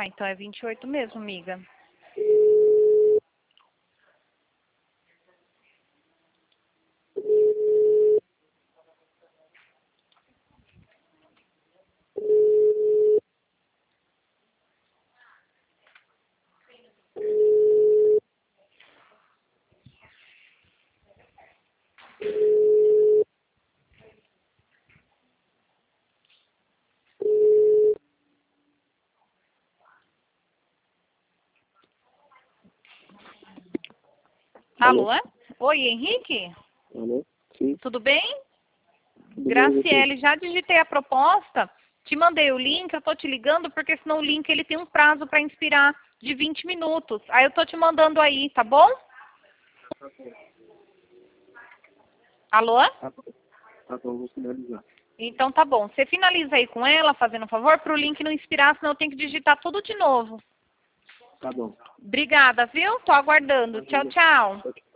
Ah, então é 28 mesmo, amiga. Alô? Oi, Henrique? Alô? Sim. Tudo bem? Tudo bem, Graciele, já digitei a proposta, te mandei o link, eu tô te ligando porque senão o link ele tem um prazo para inspirar de 20 minutos. Aí eu tô te mandando aí, tá bom? Alô? Tá bom, vou finalizar. Então tá bom. Você finaliza aí com ela, fazendo um favor, para o link não inspirar, senão eu tenho que digitar tudo de novo. Tá bom. Obrigada, viu? Tô aguardando. Tchau, tchau.